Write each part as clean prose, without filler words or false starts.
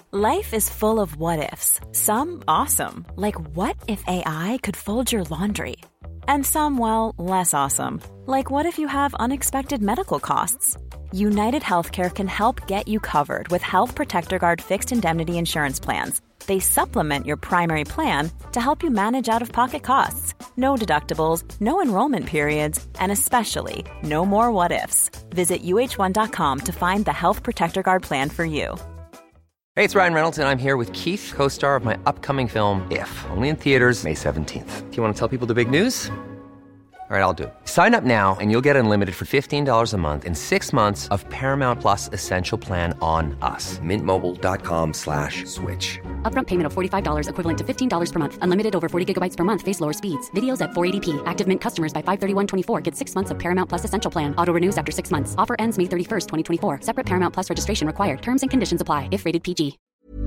Life is full of what-ifs. Some awesome, like what if AI could fold your laundry? And some, well, less awesome, like what if you have unexpected medical costs? United Healthcare can help get you covered with Health Protector Guard fixed indemnity insurance plans. They supplement your primary plan to help you manage out-of-pocket costs. No deductibles, no enrollment periods, and especially no more what-ifs. Visit UH1.com to find the Health Protector Guard plan for you. Hey, it's Ryan Reynolds, and I'm here with Keith, co-star of my upcoming film, If, only in theaters May 17th. Do you want to tell people the big news? All right, I'll do it. Sign up now and you'll get unlimited for $15 a month and 6 months of Paramount Plus Essential Plan on us. MintMobile.com/switch. Upfront payment of $45 equivalent to $15 per month. Unlimited over 40 gigabytes per month. Face lower speeds. Videos at 480p. Active Mint customers by 531.24 get 6 months of Paramount Plus Essential Plan. Auto renews after 6 months. Offer ends May 31st, 2024. Separate Paramount Plus registration required. Terms and conditions apply if rated PG.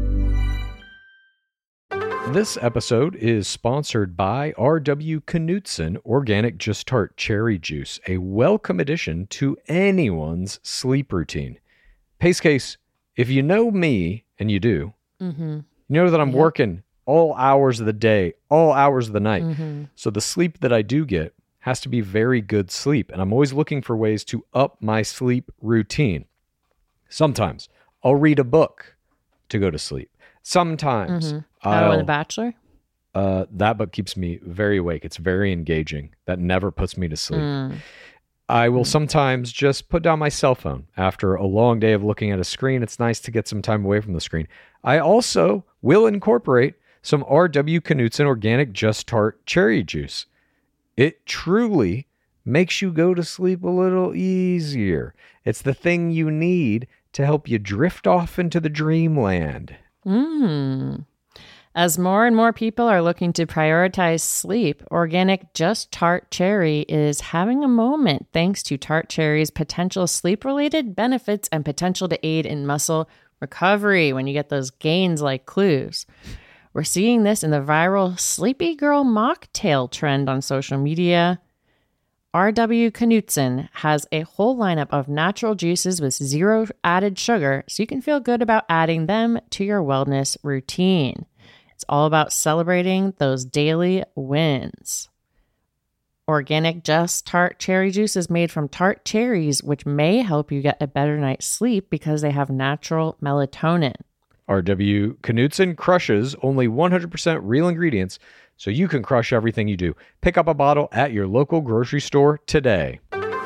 This episode is sponsored by R.W. Knutson Organic Just Tart Cherry Juice, a welcome addition to anyone's sleep routine. Pace Case, if you know me, and you do, you know that I'm working all hours of the day, all hours of the night. So the sleep that I do get has to be very good sleep, and I'm always looking for ways to up my sleep routine. Sometimes I'll read a book to go to sleep. Sometimes How The Bachelor? That book keeps me very awake. It's very engaging. That never puts me to sleep. I will sometimes just put down my cell phone after a long day of looking at a screen. It's nice to get some time away from the screen. I also will incorporate some R.W. Knutson Organic Just Tart Cherry Juice. It truly makes you go to sleep a little easier. It's the thing you need to help you drift off into the dreamland. As more and more people are looking to prioritize sleep, Organic Just Tart Cherry is having a moment thanks to Tart Cherry's potential sleep-related benefits and potential to aid in muscle recovery when you get those gains like clues. We're seeing this in the viral Sleepy Girl mocktail trend on social media. R.W. Knutson has a whole lineup of natural juices with zero added sugar, so you can feel good about adding them to your wellness routine. It's all about celebrating those daily wins. Organic Just Tart Cherry Juice is made from tart cherries, which may help you get a better night's sleep because they have natural melatonin. R.W. Knutson crushes only 100% real ingredients, so you can crush everything you do. Pick up a bottle at your local grocery store today.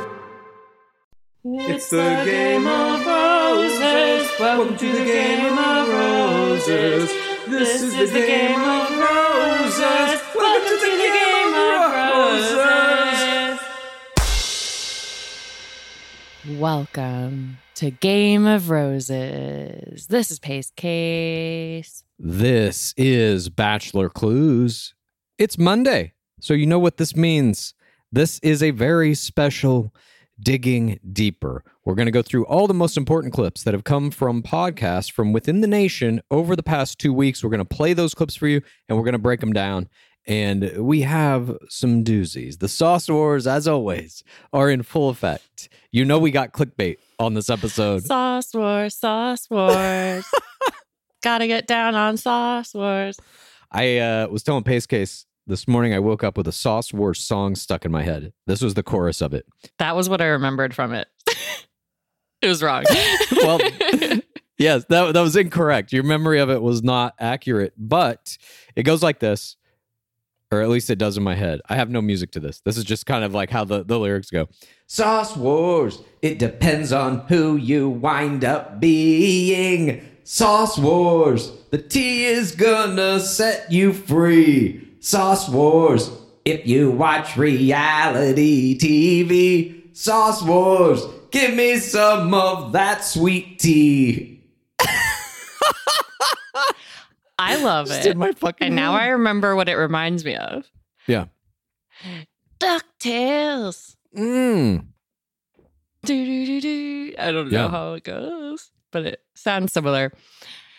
It's the Game of Roses. Welcome to the Game of Roses. This is the Game of Roses. Welcome to the Game of Roses. Welcome to Game of Roses. This is Pace Case. This is Bachelor Clues. It's Monday, so you know what this means. This is a very special Digging Deeper. We're going to go through all the most important clips that have come from podcasts from within the nation over the past 2 weeks. We're going to play those clips for you, and we're going to break them down. And we have some doozies. The Sauce Wars, as always, are in full effect. You know we got clickbait on this episode. Sauce Wars, Sauce Wars. Gotta get down on Sauce Wars. I was telling Pace Case this morning I woke up with a Sauce Wars song stuck in my head. This was the chorus of it. That was what I remembered from it. It was wrong. Well, yes, that was incorrect. Your memory of it was not accurate, but it goes like this, or at least it does in my head. I have no music to this. This is just kind of like how the lyrics go. Sauce Wars, it depends on who you wind up being. Sauce Wars, the tea is gonna set you free. Sauce Wars, if you watch reality TV. Sauce Wars, give me some of that sweet tea. I love it. In my fucking and now head. I remember what it reminds me of. Yeah. DuckTales. Mm. Do, do, do, do. I don't know Yeah. how it goes, but it sounds similar.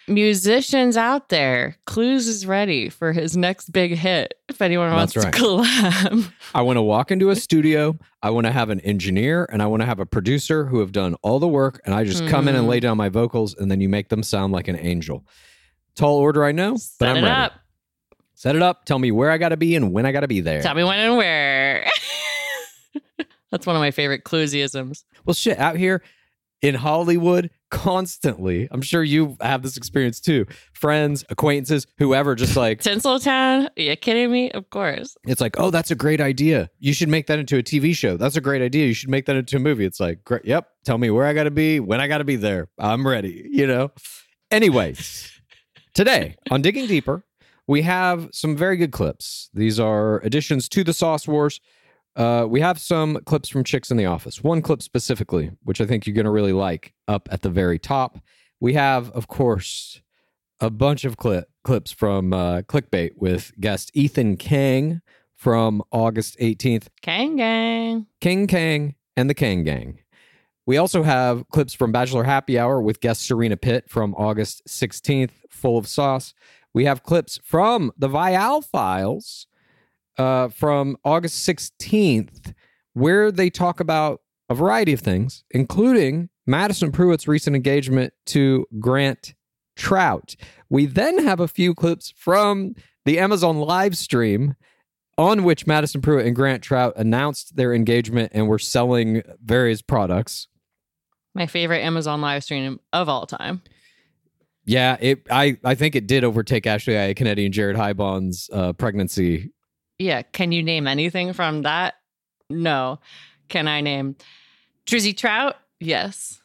musicians out there, Clues is ready for his next big hit. If anyone wants That's right. to collab. I want to walk into a studio. I want to have an engineer and I want to have a producer who have done all the work. And I just come in and lay down my vocals and then you make them sound like an angel. Tall order, I know, but Set I'm it ready. up. Set it up. Tell me where I got to be and when I got to be there. Tell me when and where. That's one of my favorite Cluesiisms. Well, shit, out here in Hollywood, constantly, I'm sure you have this experience too. Friends, acquaintances, whoever, just like, Tinseltown? Are you kidding me? Of course. it's like, oh, that's a great idea. You should make that into a TV show. That's a great idea. You should make that into a movie. It's like, great. Yep. Tell me where I got to be, when I got to be there. I'm ready, you know? Anyways, today on Digging Deeper, we have some very good clips. These are additions to the Sauce Wars. We have some clips from Chicks in the Office. One clip specifically, which I think you're going to really like, up at the very top. We have, of course, a bunch of clips from Clickbait with guest Ethan Kang from August 18th. Kang gang. King Kang and the Kang Gang. We also have clips from Bachelor Happy Hour with guest Serena Pitt from August 16th, full of sauce. We have clips from the Vial Files from August 16th, where they talk about a variety of things, including Madison Pruitt's recent engagement to Grant Trout. We then have a few clips from the Amazon live stream on which Madison Pruitt and Grant Trout announced their engagement and were selling various products. My favorite Amazon live stream of all time. Yeah, I think it did overtake Ashley Iaconetti and Jared Highbond's pregnancy. Yeah. Can you name anything from that? No. Can I name Trizzy Trout? Yes.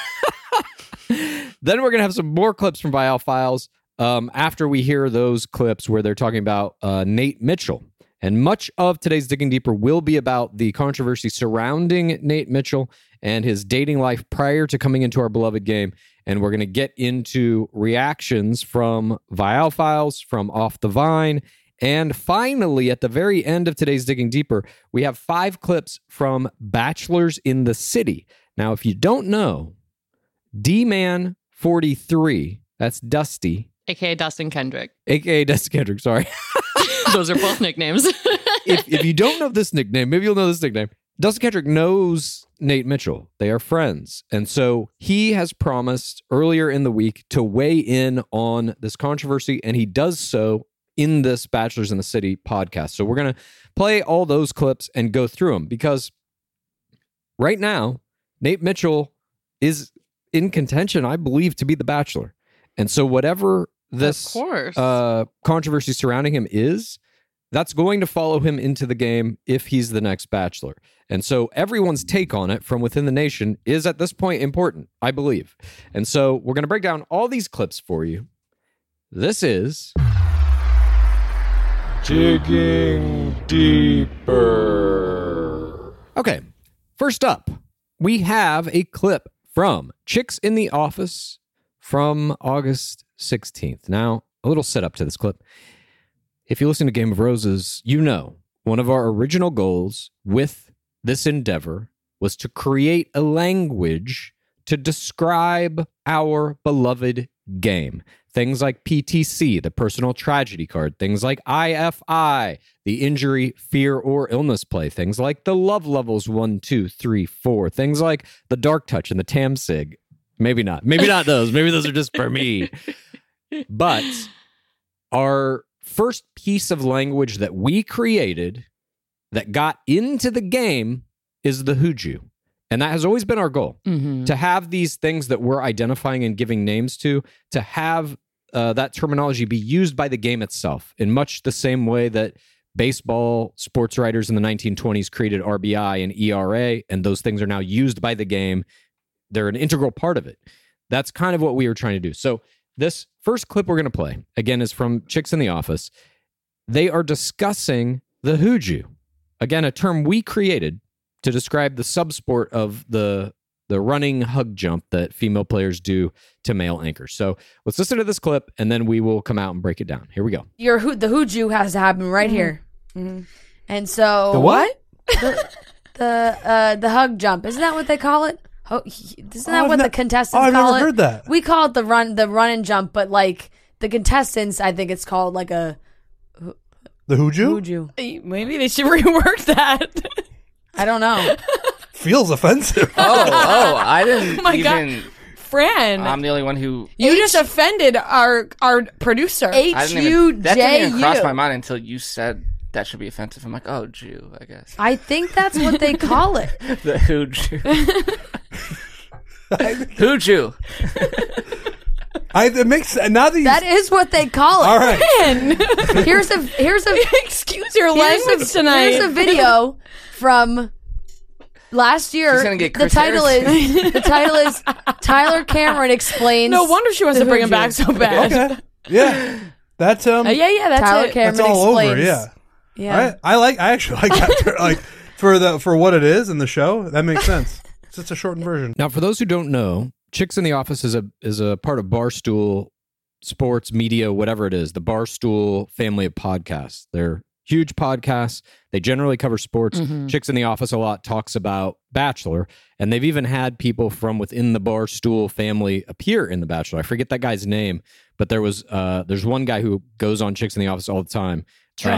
Then we're going to have some more clips from Vial Files after we hear those clips where they're talking about Nate Mitchell. And much of today's Digging Deeper will be about the controversy surrounding Nate Mitchell and his dating life prior to coming into our beloved game. And we're going to get into reactions from Vial Files, from Off the Vine. And finally, at the very end of today's Digging Deeper, we have 5 clips from Bachelors in the City. Now, if you don't know, D-Man 43, that's Dusty, AKA Dustin Kendrick. a.k.a. Dusty Kendrick, sorry. Those are both nicknames. if you don't know this nickname, maybe you'll know this nickname. Dustin Kendrick knows Nate Mitchell. They are friends. And so he has promised earlier in the week to weigh in on this controversy, and he does so in this Bachelors in the City podcast. So we're going to play all those clips and go through them, because right now, Nate Mitchell is in contention, I believe, to be the Bachelor. And so whatever this controversy surrounding him is, that's going to follow him into the game if he's the next Bachelor. And so everyone's take on it from within the nation is at this point important, I believe. And so we're going to break down all these clips for you. This is Digging Deeper. Okay, first up, we have a clip from Chicks in the Office from August 16th. Now, a little setup to this clip. If you listen to Game of Roses, you know one of our original goals with this endeavor was to create a language to describe our beloved game. Things like PTC, the personal tragedy card. Things like IFI, the injury, fear, or illness play. Things like the love levels 1, 2, 3, 4. Things like the dark touch and the TAMSIG. Maybe not. Maybe not those. Maybe those are just for me. But our first piece of language that we created that got into the game is the Hooju. And that has always been our goal, to have these things that we're identifying and giving names to have that terminology be used by the game itself in much the same way that baseball sports writers in the 1920s created RBI and ERA, and those things are now used by the game. They're an integral part of it. That's kind of what we were trying to do. So this first clip we're going to play, again, is from Chicks in the Office. They are discussing the Hooju. Again, a term we created to describe the subsport of the running hug jump that female players do to male anchors. So let's listen to this clip, and then we will come out and break it down. Here we go. The Hooju has to happen right here. And so... The what? The hug jump. Isn't that what they call it? Isn't that what the contestants I've call never it? heard that. We call it the run and jump, but like the contestants, I think it's called like a The Hooju? hooju. Maybe they should rework that. I don't know. Feels offensive. I didn't my even. Fran, I'm the only one who. you just offended our producer. I didn't even, that didn't even cross my HUJU. mind until you said that should be offensive. I'm like, oh, Jew, I guess. I think that's what they call it. The Hooju. Hooju. It makes now that you That is what they call it. all right. Here's a Excuse your language tonight. Here's a video from last year. She's gonna get the Chris title is Tyler Cameron explains. No wonder she wants to bring him back so bad. Okay. Yeah. That's Yeah, that's Tyler it. Cameron that's all explains. over. Yeah. Yeah. I actually like that. Like for what it is in the show, that makes sense. It's just a shortened version. Now, for those who don't know, Chicks in the Office is a part of Barstool Sports Media, whatever it is, the Barstool family of podcasts. They're huge podcasts. They generally cover sports. Chicks in the Office a lot talks about Bachelor, and they've even had people from within the Barstool family appear in The Bachelor. I forget that guy's name, but there's one guy who goes on Chicks in the Office all the time.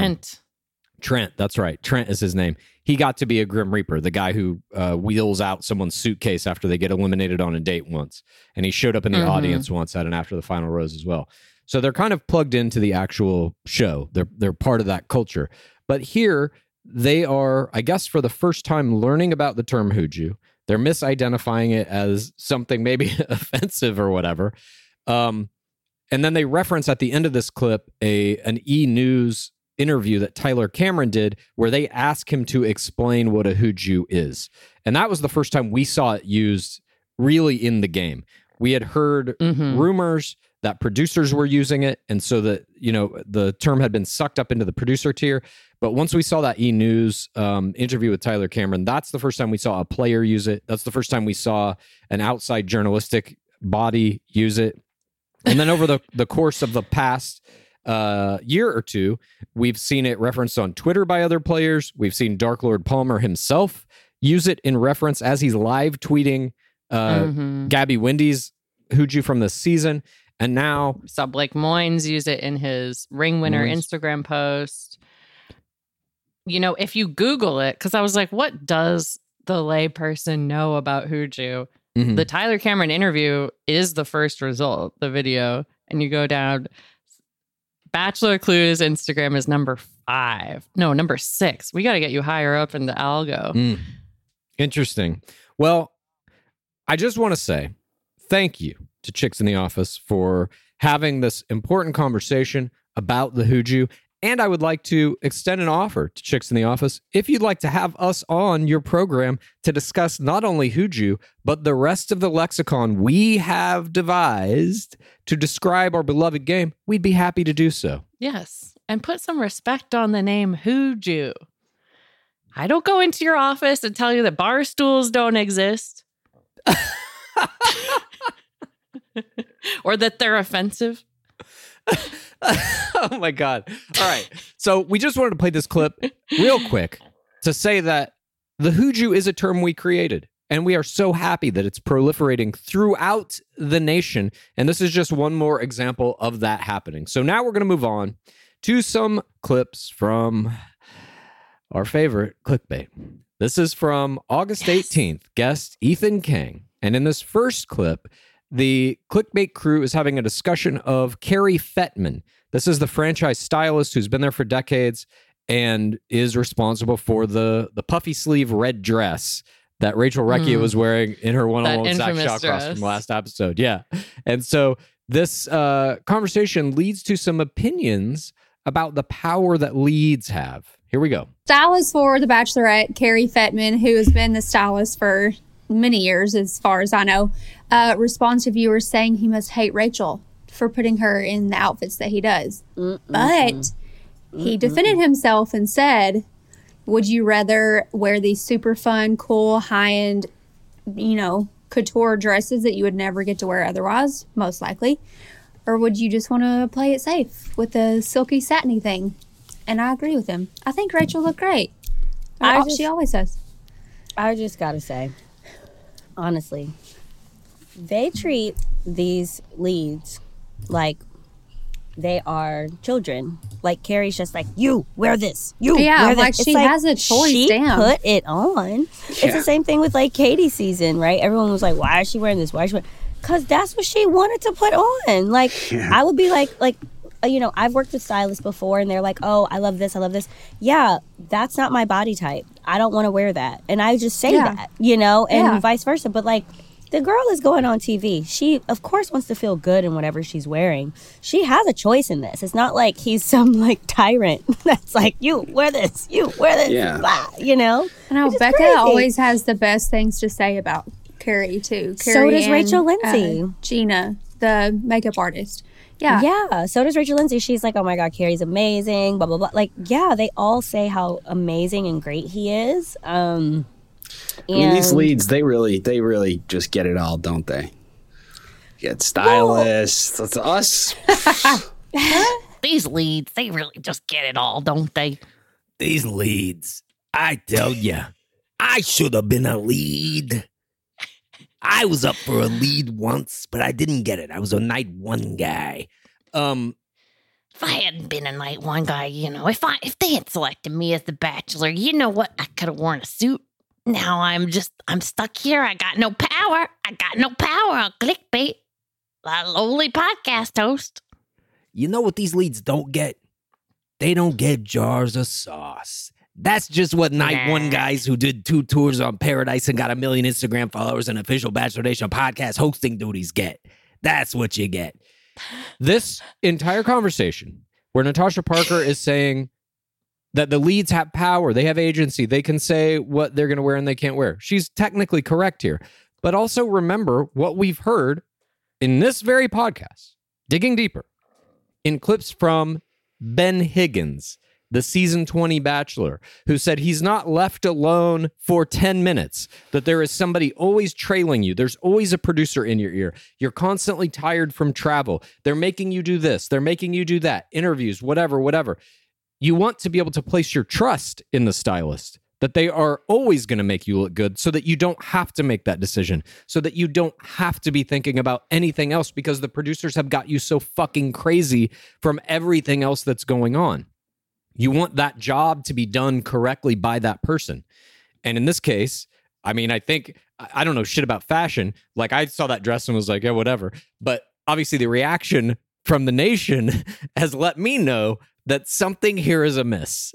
Trent, that's right. Trent is his name. He got to be a Grim Reaper, the guy who wheels out someone's suitcase after they get eliminated on a date once. And he showed up in the audience once at an After the Final Rose as well. So they're kind of plugged into the actual show. They're part of that culture. But here, they are, I guess, for the first time learning about the term Hooju. They're misidentifying it as something maybe offensive or whatever. And then they reference at the end of this clip an E! News interview that Tyler Cameron did where they ask him to explain what a Hooju is. And that was the first time we saw it used really in the game. We had heard rumors that producers were using it, and so that, the term had been sucked up into the producer tier. But once we saw that E! News interview with Tyler Cameron, that's the first time we saw a player use it. That's the first time we saw an outside journalistic body use it. And then over the course of the past year or two, we've seen it referenced on Twitter by other players. We've seen Dark Lord Palmer himself use it in reference as he's live tweeting Gabby Wendy's Hooju from this season. And now saw Blake Moynes use it in his ring winner Instagram post. If you Google it, because I was like, what does the layperson know about Hooju? The Tyler Cameron interview is the first result, the video. And you go down, Bachelor Clues Instagram is number 6. We got to get you higher up in the algo. Interesting. Well, I just want to say thank you to Chicks in the Office for having this important conversation about the Hooju. And I would like to extend an offer to Chicks in the Office if you'd like to have us on your program to discuss not only Hooju, but the rest of the lexicon we have devised to describe our beloved game. We'd be happy to do so. Yes. And put some respect on the name Hooju. I don't go into your office and tell you that bar stools don't exist. Or that they're offensive. Oh my God. All right. So we just wanted to play this clip real quick to say that the Hooju is a term we created. And we are so happy that it's proliferating throughout the nation. And this is just one more example of that happening. So now we're going to move on to some clips from our favorite clickbait. This is from August 18th, guest Ethan King. And in this first clip, the clickbait crew is having a discussion of Carrie Fettman. This is the franchise stylist who's been there for decades and is responsible for the puffy sleeve red dress that Rachel Recchia was wearing in her one-on-one Zach Shawcross from last episode. Yeah. And so this conversation leads to some opinions about the power that leads have. Here we go. Stylist for The Bachelorette, Carrie Fettman, who has been the stylist for many years, as far as I know, responds to viewers saying he must hate Rachel for putting her in the outfits that he does. But he defended himself and said, would you rather wear these super fun, cool, high-end, couture dresses that you would never get to wear otherwise, most likely? Or would you just want to play it safe with a silky, satiny thing? And I agree with him. I think Rachel looked great. She always does. I just got to say, honestly, they treat these leads like they are children. Like Carrie's just like, you wear this. You wear this. like she has a choice. She Damn. put it on. It's the same thing with like Katie's season, right? Everyone was like, why is she wearing this? Why is she wearing? Because that's what she wanted to put on. Like I would be like, you know, I've worked with stylists before, and they're like, oh, I love this. I love this. Yeah, that's not my body type. I don't want to wear that, and I just say that, you know, and vice versa. But like, the girl is going on TV. She, of course, wants to feel good in whatever she's wearing. She has a choice in this. It's not like he's some, like, tyrant that's like, you wear this, blah, you know? I know, Becca always has the best things to say about Carrie, too. So does Rachel Lindsay. Gina, the makeup artist. Yeah. Yeah, so does Rachel Lindsay. She's like, oh, my God, Carrie's amazing, blah, blah, blah. Like, yeah, they all say how amazing and great he is. I mean, these leads, they really just get it all, don't they? Get stylists. That's us. These leads, they really just get it all, don't they? These leads, I tell ya, I should have been a lead. I was up for a lead once, but I didn't get it. I was a night one guy. If I hadn't been a night one guy, you know, if they had selected me as the Bachelor, you know what? I could have worn a suit. Now I'm stuck here. I got no power. On clickbait. A lowly podcast host. You know what these leads don't get? They don't get jars of sauce. That's just what night one guys who did 2 tours on Paradise and got 1 million Instagram followers and official Bachelor Nation podcast hosting duties get. That's what you get. This entire conversation where Natasha Parker is saying that the leads have power, they have agency, they can say what they're going to wear and they can't wear. She's technically correct here. But also remember what we've heard in this very podcast, digging deeper, in clips from Ben Higgins, the season 20 Bachelor, who said he's not left alone for 10 minutes, that there is somebody always trailing you. There's always a producer in your ear. You're constantly tired from travel. They're making you do this. They're making you do that. Interviews, whatever. You want to be able to place your trust in the stylist, that they are always going to make you look good so that you don't have to make that decision, so that you don't have to be thinking about anything else because the producers have got you so fucking crazy from everything else that's going on. You want that job to be done correctly by that person. And in this case, I mean, I think, I don't know shit about fashion. Like, I saw that dress and was like, yeah, whatever. But obviously the reaction from the nation has let me know that something here is amiss.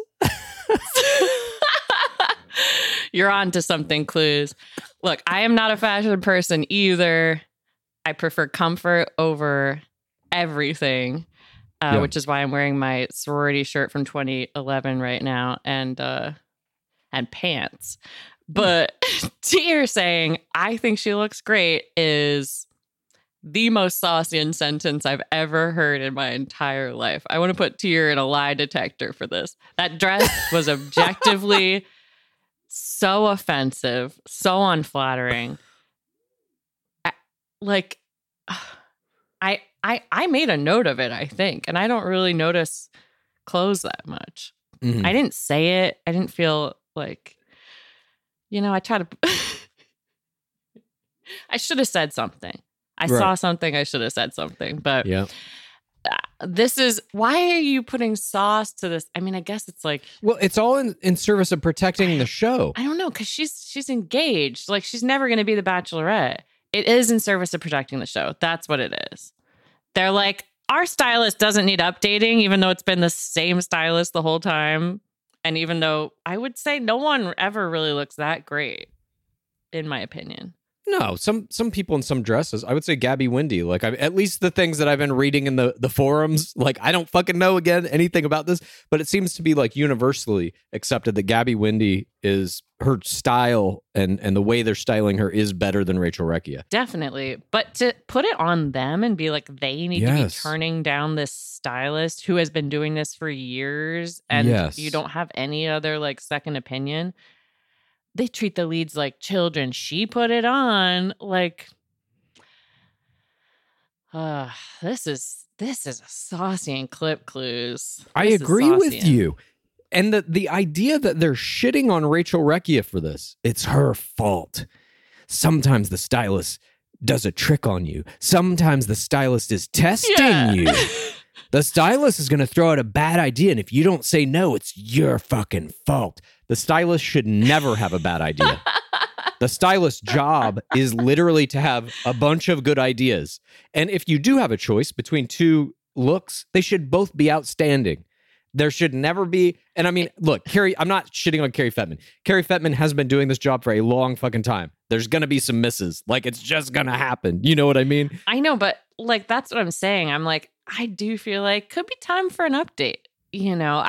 You're on to something, Clues. Look, I am not a fashion person either. I prefer comfort over everything, which is why I'm wearing my sorority shirt from 2011 right now and pants. But Tyr saying, I think she looks great is the most Saucian sentence I've ever heard in my entire life. I want to put Tyr in a lie detector for this. That dress was objectively so offensive, so unflattering. I made a note of it, I think, and I don't really notice clothes that much. Mm-hmm. I didn't say it. I didn't feel like, I try to... I should have said something. I saw something, I should have said something, but this is, why are you putting sauce to this? I mean, I guess it's like... Well, it's all in service of protecting the show. I don't know, because she's engaged. Like, she's never going to be the Bachelorette. It is in service of protecting the show. That's what it is. They're like, our stylist doesn't need updating, even though it's been the same stylist the whole time. And even though I would say no one ever really looks that great, in my opinion. No, some people in some dresses. I would say Gabby Windy. Like, at least the things that I've been reading in the forums. Like, I don't fucking know anything about this, but it seems to be like universally accepted that Gabby Windy is, her style and the way they're styling her is better than Rachel Recchia. Definitely, but to put it on them and be like they need to be turning down this stylist who has been doing this for years, and you don't have any other like second opinion. They treat the leads like children. She put it on. Like, this is a Saucian clip, Clues. I agree with you. And the idea that they're shitting on Rachel Recchia for this, it's her fault. Sometimes the stylist does a trick on you. Sometimes the stylist is testing you. The stylist is going to throw out a bad idea, and if you don't say no, it's your fucking fault. The stylist should never have a bad idea. The stylist's job is literally to have a bunch of good ideas. And if you do have a choice between two looks, they should both be outstanding. There should never be, and I mean, look, Carrie, I'm not shitting on Carrie Fettman. Carrie Fettman has been doing this job for a long fucking time. There's going to be some misses. Like, it's just going to happen. You know what I mean? I know, but like, that's what I'm saying. I'm like, I do feel like could be time for an update. You know,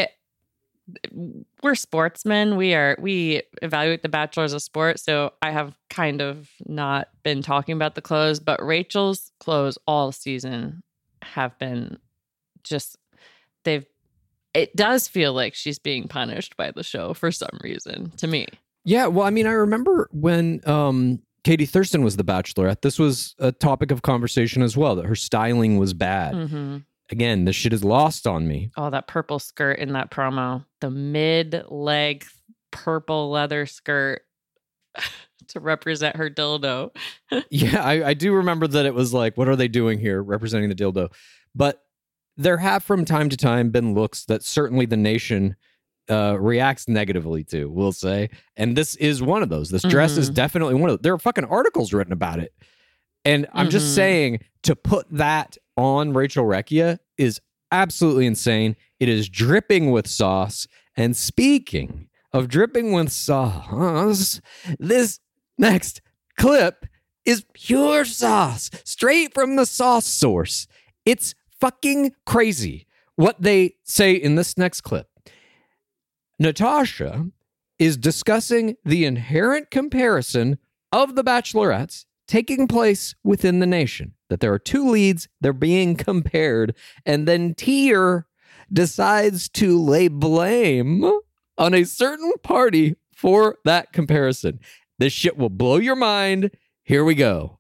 we're sportsmen. We evaluate The Bachelor as a sport. So I have kind of not been talking about the clothes, but Rachel's clothes all season have been just, it does feel like she's being punished by the show for some reason to me. Yeah, well, I mean, I remember when Katie Thurston was the Bachelorette, this was a topic of conversation as well, that her styling was bad. Mm-hmm. Again, this shit is lost on me. Oh, that purple skirt in that promo, the mid-leg purple leather skirt to represent her dildo. Yeah, I do remember that it was like, what are they doing here representing the dildo? But there have from time to time been looks that certainly the nation reacts negatively to, we'll say. And this is one of those. This dress is definitely one of those. There are fucking articles written about it. And I'm just saying, to put that on Rachel Recchia is absolutely insane. It is dripping with sauce. And speaking of dripping with sauce, this next clip is pure sauce, straight from the sauce source. It's fucking crazy what they say in this next clip. Natasha is discussing the inherent comparison of the Bachelorettes taking place within the nation, that there are two leads, they're being compared, and then Tier decides to lay blame on a certain party for that comparison. This shit will blow your mind. Here we go.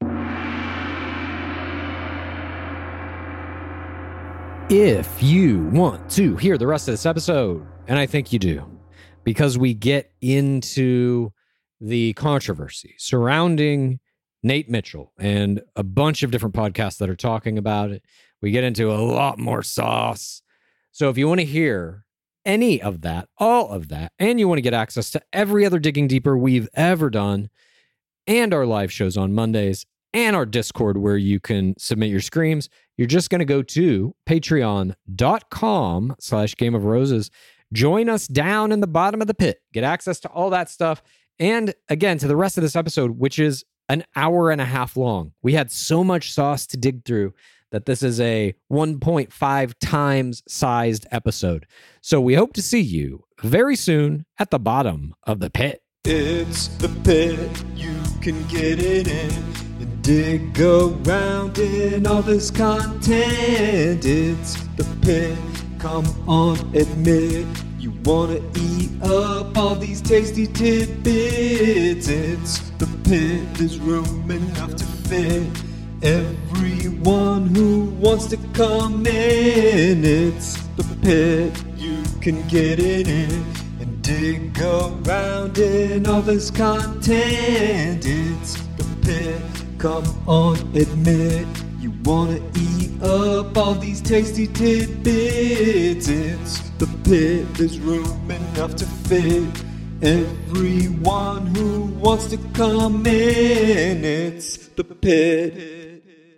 If you want to hear the rest of this episode, and I think you do, because we get into the controversy surrounding Nate Mitchell and a bunch of different podcasts that are talking about it. We get into a lot more sauce. So if you want to hear any of that, all of that, and you want to get access to every other Digging Deeper we've ever done, and our live shows on Mondays, and our Discord where you can submit your screams, you're just going to go to patreon.com/Game of Roses. Join us down in the bottom of the pit. Get access to all that stuff. And again, to the rest of this episode, which is an hour and a half long. We had so much sauce to dig through that this is a 1.5 times sized episode. So we hope to see you very soon at the bottom of the pit. It's the pit, you can get it in and dig around in all this content. It's the pit, come on, admit you wanna eat up all these tasty tidbits. It's the pit, there's room enough to fit everyone who wants to come in. It's the pit, you can get it in and dig around in all this content. It's the pit, come on, admit you wanna eat up all these tasty tidbits. It's the pit, there's room enough to fit everyone who wants to come in. It's the pit.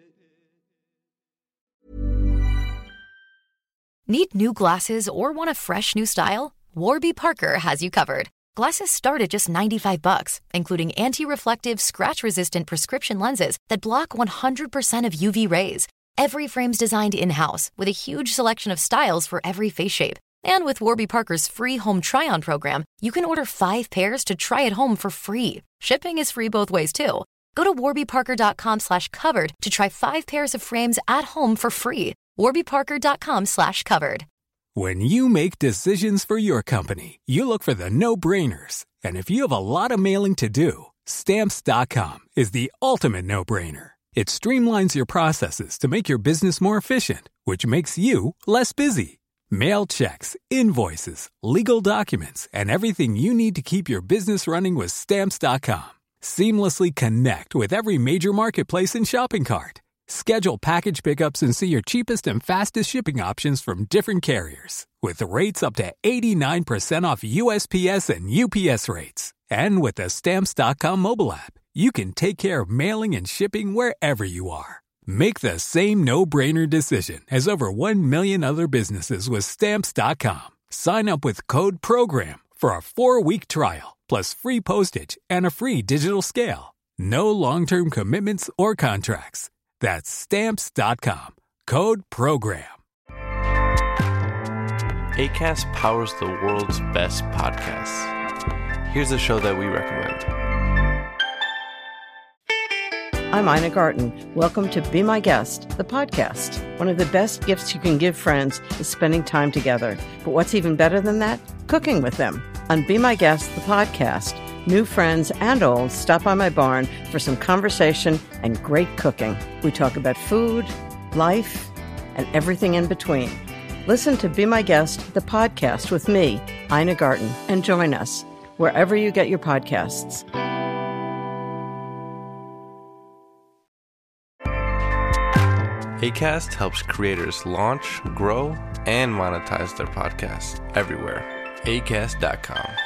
Need new glasses or want a fresh new style? Warby Parker has you covered. Glasses start at just $95, including anti-reflective, scratch-resistant prescription lenses that block 100% of UV rays. Every frame's designed in-house with a huge selection of styles for every face shape. And with Warby Parker's free home try-on program, you can order 5 pairs to try at home for free. Shipping is free both ways, too. Go to warbyparker.com/covered to try 5 pairs of frames at home for free. warbyparker.com/covered. When you make decisions for your company, you look for the no-brainers. And if you have a lot of mailing to do, Stamps.com is the ultimate no-brainer. It streamlines your processes to make your business more efficient, which makes you less busy. Mail checks, invoices, legal documents, and everything you need to keep your business running with Stamps.com. Seamlessly connect with every major marketplace and shopping cart. Schedule package pickups and see your cheapest and fastest shipping options from different carriers, with rates up to 89% off USPS and UPS rates. And with the Stamps.com mobile app, you can take care of mailing and shipping wherever you are. Make the same no-brainer decision as over 1 million other businesses with Stamps.com. Sign up with code PROGRAM for a 4-week trial, plus free postage and a free digital scale. No long-term commitments or contracts. That's Stamps.com. Code PROGRAM. Acast powers the world's best podcasts. Here's a show that we recommend. I'm Ina Garten. Welcome to Be My Guest, the podcast. One of the best gifts you can give friends is spending time together. But what's even better than that? Cooking with them. On Be My Guest, the podcast, new friends and old stop by my barn for some conversation and great cooking. We talk about food, life, and everything in between. Listen to Be My Guest, the podcast with me, Ina Garten, and join us wherever you get your podcasts. Acast helps creators launch, grow, and monetize their podcasts everywhere. Acast.com.